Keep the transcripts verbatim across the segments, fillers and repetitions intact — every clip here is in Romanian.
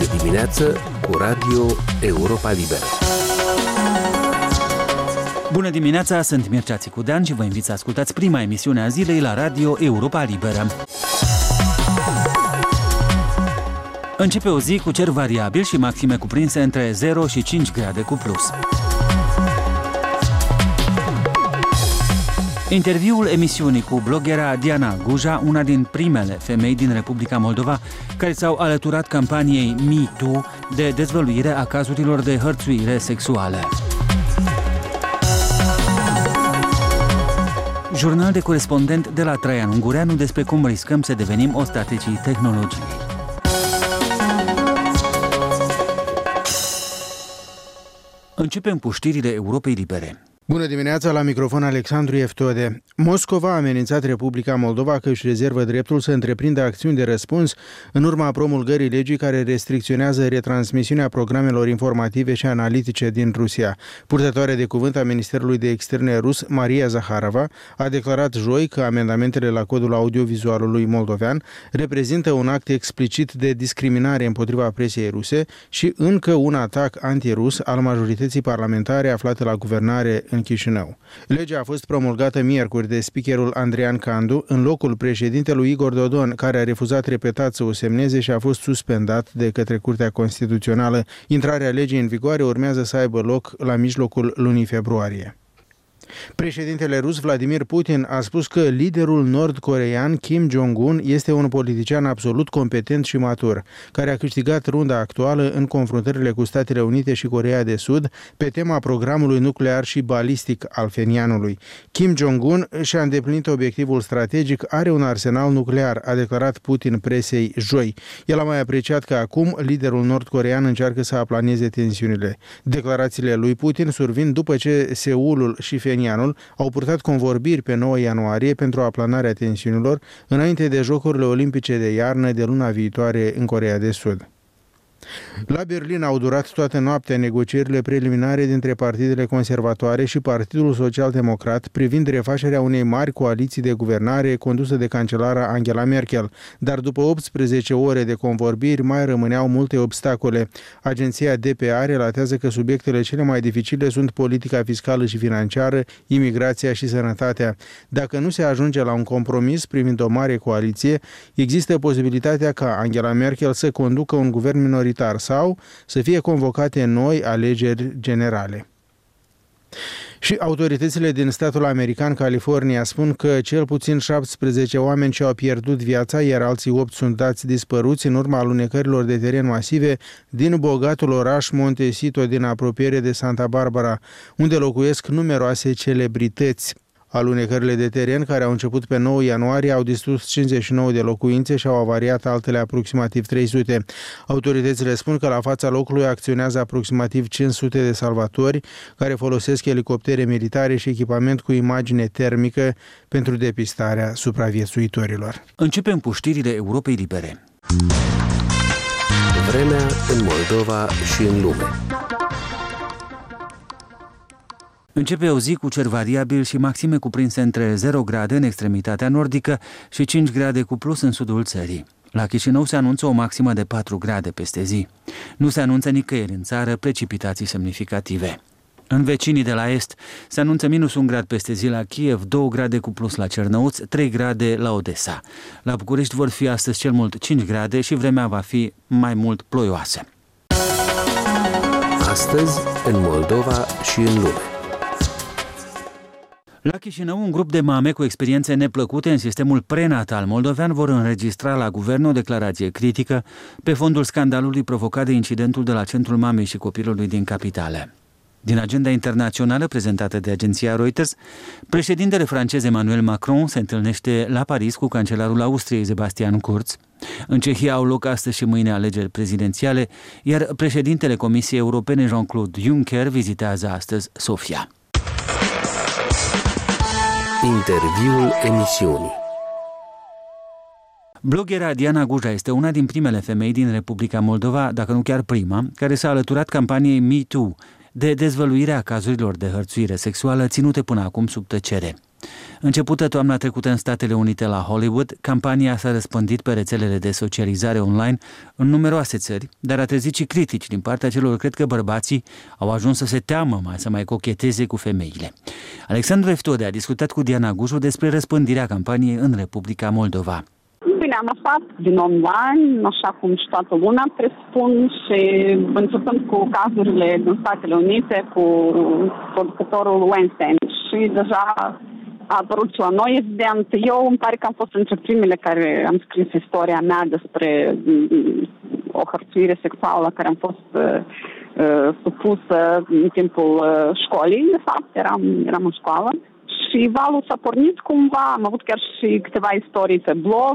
de dimineață cu Radio Europa Liberă. Bună dimineața, sunt Mircea Țicudean și vă invit să ascultați prima emisiune a zilei la Radio Europa Liberă. Începe o zi cu cer variabil și maxime cuprinse între zero și cinci grade cu plus. Interviul emisiunii cu bloghera Diana Guja, una din primele femei din Republica Moldova care s-au alăturat campaniei MeToo de dezvăluire a cazurilor de hărțuire sexuală. Jurnal de corespondent de la Traian Ungureanu despre cum riscăm să devenim ostaticii tehnologiei. Începem cu știrile Europei Libere. Bună dimineața, la microfon Alexandru Eftode. Moscova a amenințat Republica Moldova că își rezervă dreptul să întreprindă acțiuni de răspuns în urma promulgării legii care restricționează retransmisiunea programelor informative și analitice din Rusia. Purtătoarea de cuvânt a Ministerului de Externe rus, Maria Zaharova, a declarat joi că amendamentele la codul audiovizualului moldovean reprezintă un act explicit de discriminare împotriva presiei ruse și încă un atac antirus al majorității parlamentare aflate la guvernare în Chișinău. Legea a fost promulgată miercuri de speakerul Andrian Candu în locul președintelui Igor Dodon, care a refuzat repetat să o semneze și a fost suspendat de către Curtea Constituțională. Intrarea legii în vigoare urmează să aibă loc la mijlocul lunii februarie. Președintele rus Vladimir Putin a spus că liderul nord-coreean Kim Jong-un este un politician absolut competent și matur, care a câștigat runda actuală în confruntările cu Statele Unite și Coreea de Sud pe tema programului nuclear și balistic al Phenianului. Kim Jong-un și-a îndeplinit obiectivul strategic, are un arsenal nuclear, a declarat Putin presei joi. El a mai apreciat că acum liderul nord-coreean încearcă să aplaneze tensiunile. Declarațiile lui Putin survin după ce Seulul și Phenianul au purtat convorbiri pe nouă ianuarie pentru aplanarea tensiunilor înainte de Jocurile Olimpice de iarnă de luna viitoare în Coreea de Sud. La Berlin au durat toată noaptea negocierile preliminare dintre partidele conservatoare și Partidul Social-Democrat privind refacerea unei mari coaliții de guvernare condusă de cancelara Angela Merkel, dar după optsprezece ore de convorbiri mai rămâneau multe obstacole. Agenția D P A relatează că subiectele cele mai dificile sunt politica fiscală și financiară, imigrația și sănătatea. Dacă nu se ajunge la un compromis privind o mare coaliție, există posibilitatea ca Angela Merkel să conducă un guvern minoritar sau să fie convocate noi alegeri generale. Și autoritățile din statul american California spun că cel puțin șaptesprezece oameni și-au pierdut viața, iar alții opt sunt dați dispăruți în urma alunecărilor de teren masive din bogatul oraș Montecito din apropiere de Santa Barbara, unde locuiesc numeroase celebrități. Alunecările de teren, care au început pe nouă ianuarie, au distrus cincizeci și nouă de locuințe și au avariat altele aproximativ trei sute. Autoritățile spun că la fața locului acționează aproximativ cinci sute de salvatori care folosesc elicoptere militare și echipament cu imagine termică pentru depistarea supraviețuitorilor. Începem cu știrile Europei Libere. Vremea în Moldova și în lume. Începe o zi cu cer variabil și maxime cuprinse între zero grade în extremitatea nordică și cinci grade cu plus în sudul țării. La Chișinău se anunță o maximă de patru grade peste zi. Nu se anunță nicăieri în țară precipitații semnificative. În vecinii de la est se anunță minus un grad peste zi la Kiev, două grade cu plus la Cernăuț, trei grade la Odessa. La București vor fi astăzi cel mult cinci grade și vremea va fi mai mult ploioasă. Astăzi în Moldova și în lume. La Chișinău, un grup de mame cu experiențe neplăcute în sistemul prenatal moldovean vor înregistra la guvern o declarație critică pe fondul scandalului provocat de incidentul de la Centrul Mamei și Copilului din capitală. Din agenda internațională prezentată de agenția Reuters, președintele francez Emmanuel Macron se întâlnește la Paris cu cancelarul Austriei Sebastian Kurz. În Cehia au loc astăzi și mâine alegeri prezidențiale, iar președintele Comisiei Europene Jean-Claude Juncker vizitează astăzi Sofia. Interviul emisiunii. Bloghera Diana Guja este una din primele femei din Republica Moldova, dacă nu chiar prima, care s-a alăturat campaniei MeToo de dezvăluire a cazurilor de hărțuire sexuală ținute până acum sub tăcere. Începută toamna trecută în Statele Unite la Hollywood, campania s-a răspândit pe rețelele de socializare online în numeroase țări, dar a trezit și critici din partea celor cred că bărbații au ajuns să se teamă mai să mai cocheteze cu femeile. Alexandru Eftode a discutat cu Diana Gușu despre răspândirea campaniei în Republica Moldova. Bine, am aflat din online, așa cum și toată lumea, presupun, și începând cu cazurile din Statele Unite, cu producătorul Weinstein. Și deja a apărut și la noi, evident. Eu îmi pare că am fost printre primele care am scris istoria mea despre o hărțuire sexuală la care am fost uh, uh, supusă în timpul uh, școlii. De fapt, eram, eram în școală. Și valul s-a pornit cumva, am avut chiar și câteva istorii pe blog,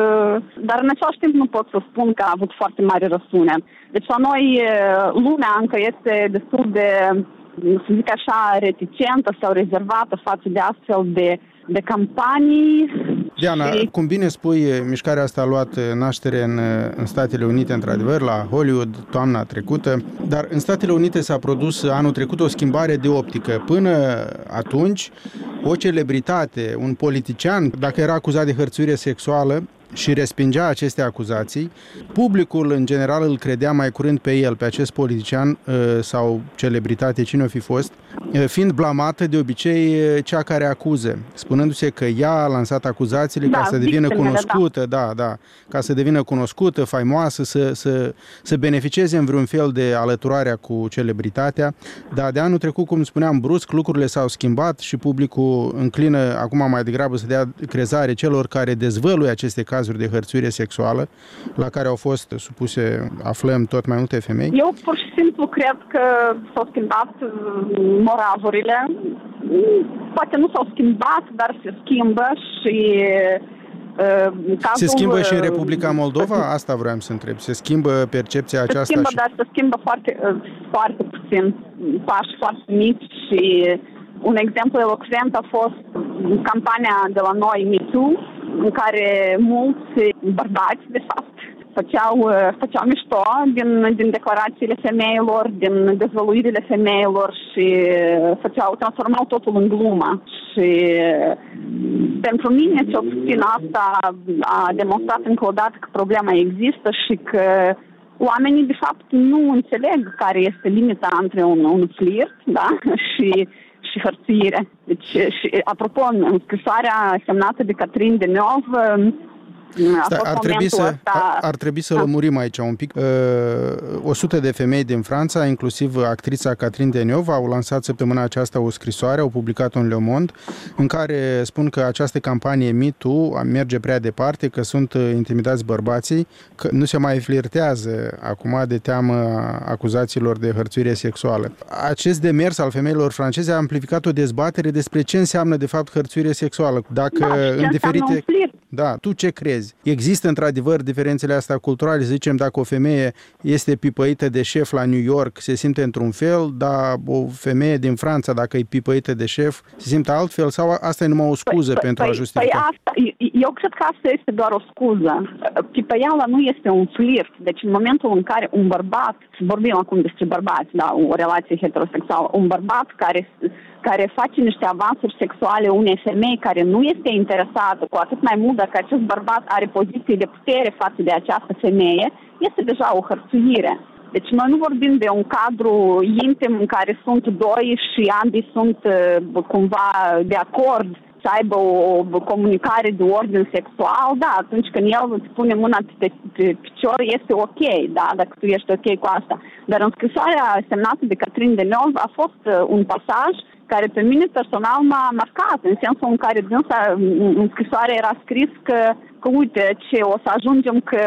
dar în același timp nu pot să spun că a avut foarte mare răsunet. Deci la noi lumea încă este destul de, să zic așa, reticentă sau rezervată față de astfel de, de campanii. Diana, și... cum bine spui, mișcarea asta a luat naștere în, în Statele Unite, într-adevăr, la Hollywood, toamna trecută, dar în Statele Unite s-a produs anul trecut o schimbare de optică. Până atunci, o celebritate, un politician, dacă era acuzat de hărțuire sexuală și respingea aceste acuzații, publicul în general îl credea mai curând pe el, pe acest politician sau celebritate, cine o fi fost, fiind blamată de obicei cea care acuză, spunându-se că ea a lansat acuzațiile da, ca să devină cunoscută, da. da, da, ca să devină cunoscută, faimoasă, să, să, să beneficieze în vreun fel de alăturarea cu celebritatea. Dar de anul trecut, cum spuneam, brusc, lucrurile s-au schimbat și publicul înclină acum mai degrabă să dea crezare celor care dezvăluie aceste cazuri de hărțuire sexuală la care au fost supuse, aflăm, tot mai multe femei. Eu pur și simplu cred că s-au schimbat moravurile. Poate nu s-au schimbat, dar se schimbă și uh, cazul... Se schimbă și în Republica Moldova? Asta vreau să întreb. Se schimbă percepția aceasta? Se schimbă, și... dar se schimbă foarte, foarte puțin, pași foarte mici și un exemplu elocvent a fost campania de la noi Me Too, în care mulți bărbați, de fapt, făceau, făceau mișto din, din declarațiile femeilor, din dezvăluirile femeilor și făceau, transformau totul în glumă. Și pentru mine, cel puțin, asta a demonstrat încă o dată că problema există și că oamenii, de fapt, nu înțeleg care este limita între un, un flirt, da? și și hărțuire. Deci, și, apropo, în scrisoarea semnată de Catherine Deneuve, Stai, ar, trebui să, ăsta... ar trebui să lămurim aici un pic. O sută de femei din Franța, inclusiv actrița Catherine Deneuve, au lansat săptămâna aceasta o scrisoare, au publicat-o în Le Monde, în care spun că această campanie Me Too merge prea departe, că sunt intimidați bărbații, că nu se mai flirtează acum de teamă acuzațiilor de hărțuire sexuală. Acest demers al femeilor franceze a amplificat o dezbatere despre ce înseamnă de fapt hărțuire sexuală. Dacă da, în diferite... Da, tu ce crezi? Există într-adevăr diferențele astea culturale? Să zicem, dacă o femeie este pipăită de șef la New York, se simte într-un fel, dar o femeie din Franța, dacă e pipăită de șef, se simte altfel? Sau asta e numai o scuză păi, pentru păi, a justifica? Păi asta, eu cred că asta este doar o scuză. Pipăiala nu este un flirt. Deci în momentul în care un bărbat, vorbim acum despre bărbați, da, o relație heterosexuală, un bărbat care... care face niște avansuri sexuale unei femei care nu este interesată, cu atât mai mult dacă acest bărbat are poziție de putere față de această femeie, este deja o hărțuire. Deci noi nu vorbim de un cadru intim în care sunt doi și ambii sunt uh, cumva de acord să aibă o comunicare de ordin sexual, da, atunci când el îți pune mâna pe, pe picior, este ok, da, dacă tu ești ok cu asta. Dar în scrisoarea semnată de Catherine Deneuve a fost uh, un pasaj care pe mine personal m-a marcat, în sensul în care dânsa, în scrisoare era scris că, că uite, ce o să ajungem că,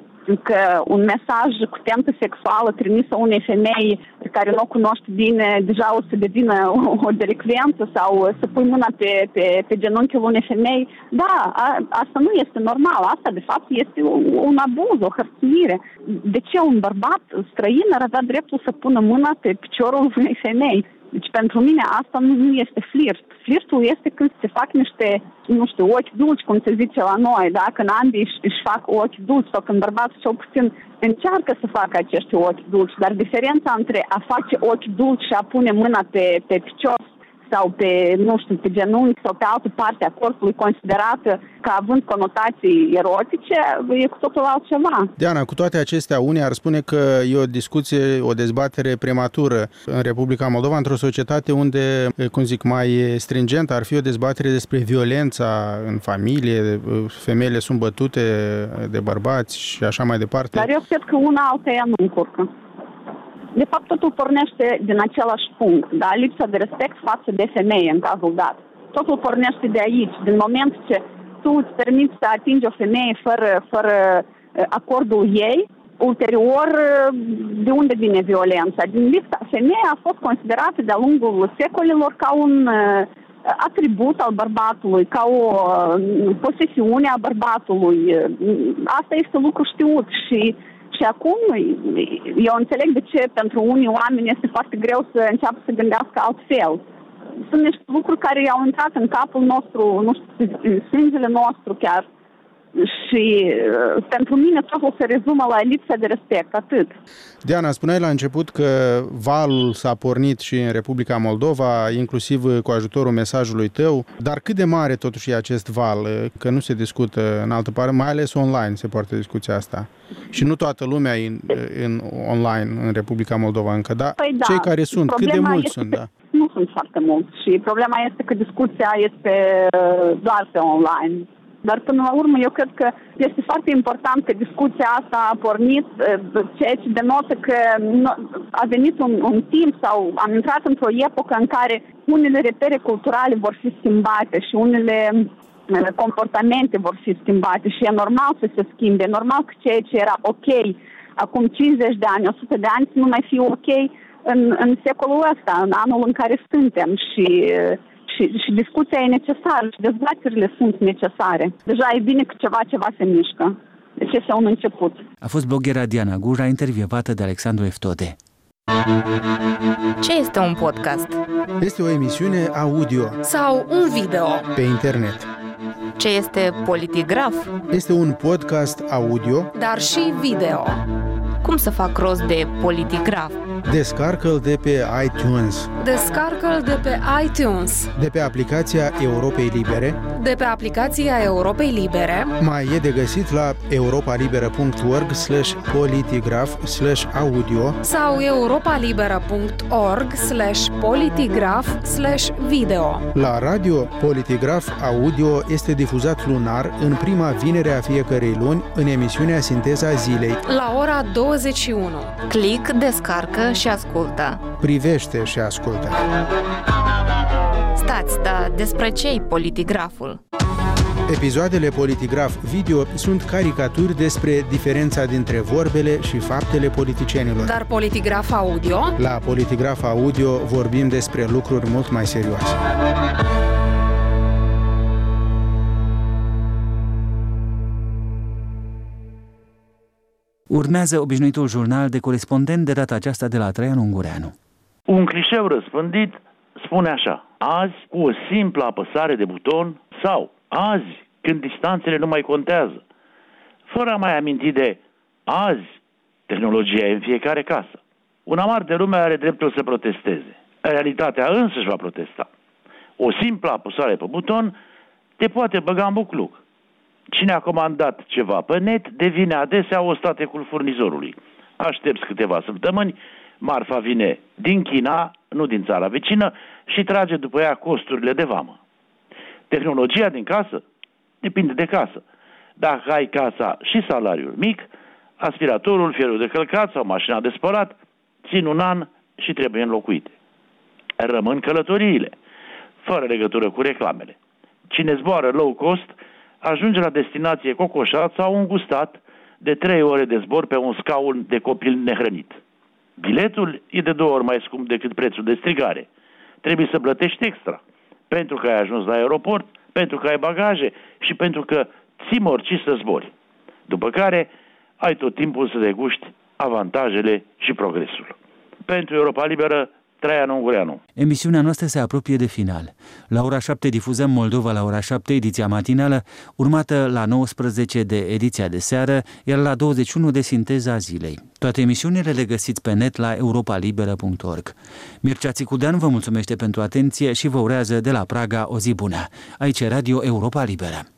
că un mesaj cu tentă sexuală trimisă unei femei pe care nu o cunoști bine, deja o să devină o, o delicvență sau să pui mâna pe, pe, pe genunchiul unei femei. Da, a, asta nu este normal, asta de fapt este un, un abuz, o hărțuire. De ce un bărbat străin ar avea dreptul să pună mâna pe piciorul unei femei? Deci pentru mine asta nu, nu este flirt. Flirtul este când se fac niște, nu știu, ochi dulci, cum se zice la noi, da? Când ambii își, își fac ochi dulci sau când bărbatul cel puțin încearcă să facă acești ochi dulci. Dar diferența între a face ochi dulci și a pune mâna pe, pe picior sau pe, nu știu, pe genunchi sau pe altă parte a corpului considerată ca având conotații erotice, e cu totul altceva. Diana, cu toate acestea, unii ar spune că e o discuție, o dezbatere prematură în Republica Moldova, într-o societate unde, cum zic, mai stringentă ar fi o dezbatere despre violența în familie, femeile sunt bătute de bărbați și așa mai departe. Dar eu cred că una alteia nu încurcă. De fapt, totul pornește din același punct, da? Lipsa de respect față de femeie în cazul dat. Totul pornește de aici, din moment ce tu îți permiți să atingi o femeie fără, fără acordul ei, ulterior, de unde vine violența? Din lipsa. Femeia a fost considerată de-a lungul secolilor ca un atribut al bărbatului, ca o posesiune a bărbatului. Asta este lucru știut și Și acum, eu înțeleg de ce pentru unii oameni este foarte greu să înceapă să gândească altfel. Sunt niște lucruri care i-au intrat în capul nostru, nu știu, în sângele nostru chiar. Și pentru mine totul se rezumă la lipsa de respect, atât. Diana, spuneai la început că valul s-a pornit și în Republica Moldova, inclusiv cu ajutorul mesajului tău, dar cât de mare totuși e acest val? Că nu se discută în altă parte, mai ales online se poartă discuția asta. Și nu toată lumea e în, în online în Republica Moldova încă, dar păi da, cei care sunt, cât de mulți sunt? Că, da? Nu sunt foarte mulți și problema este că discuția este doar pe online. Dar până la urmă eu cred că este foarte important că discuția asta a pornit, ceea ce denotă că a venit un, un timp sau am intrat într-o epocă în care unele repere culturale vor fi schimbate și unele comportamente vor fi schimbate și e normal să se schimbe. E normal că ceea ce era ok acum cincizeci de ani, o sută de ani să nu mai fie ok în, în secolul ăsta, în anul în care suntem și... Și, și discuția e necesară și dezbaterile sunt necesare. Deja e bine că ceva, ceva se mișcă. Deci este un început. A fost bloghera Diana Gura, intervievată de Alexandru Eftode. Ce este un podcast? Este o emisiune audio sau un video pe internet. Ce este Politigraf? Este un podcast audio, dar și video. Cum să fac rost de Politigraf? Descarcă-l de pe iTunes. Descarcă-l de pe iTunes. De pe aplicația Europei Libere. De pe aplicația Europei Libere. Mai e de găsit la europalibera punct org slash politigraf slash audio sau europalibera punct org slash politigraf slash video. La radio, Politigraf Audio este difuzat lunar în prima vinere a fiecărei luni în emisiunea Sinteza Zilei. La ora douăzeci și unu. Click, descarcă și ascultă. Privește și ascultă. Stați, dar despre ce-i Politigraful? Episoadele Politigraf Video sunt caricaturi despre diferența dintre vorbele și faptele politicienilor. Dar Politigraf Audio? La Politigraf Audio vorbim despre lucruri mult mai serioase. Urmează obișnuitul jurnal de corespondent, de data aceasta de la Traian Ungureanu. Un clișeu răspândit spune așa: azi, cu o simplă apăsare de buton, sau azi, când distanțele nu mai contează, fără a mai aminti de azi, tehnologia e în fiecare casă. Un amar de lume are dreptul să protesteze. Realitatea însăși va protesta. O simplă apăsare pe buton te poate băga în bucluc. Cine a comandat ceva pe net devine adesea ostatecul furnizorului. Aștepți câteva săptămâni, marfa vine din China, nu din țara vecină, și trage după ea costurile de vamă. Tehnologia din casă depinde de casă. Dacă ai casa și salariul mic, aspiratorul, fierul de călcat sau mașina de spălat țin un an și trebuie înlocuite. Rămân călătoriile, fără legătură cu reclamele. Cine zboară low cost ajunge la destinație cocoșat sau îngustat de trei ore de zbor pe un scaun de copil nehrănit. Biletul e de două ori mai scump decât prețul de strigare. Trebuie să plătești extra, pentru că ai ajuns la aeroport, pentru că ai bagaje și pentru că ții morci să zbori. După care ai tot timpul să deguști avantajele și progresul. Pentru Europa Liberă, Traianu Ungureanu. Emisiunea noastră se apropie de final. La ora șapte difuzăm Moldova la ora șapte, ediția matinală, urmată la nouăsprezece de ediția de seară, iar la douăzeci și unu de sinteza zilei. Toate emisiunile le găsiți pe net la europa liberă punct org. Mircea Țicudean vă mulțumește pentru atenție și vă urează de la Praga o zi bună. Aici e Radio Europa Liberă.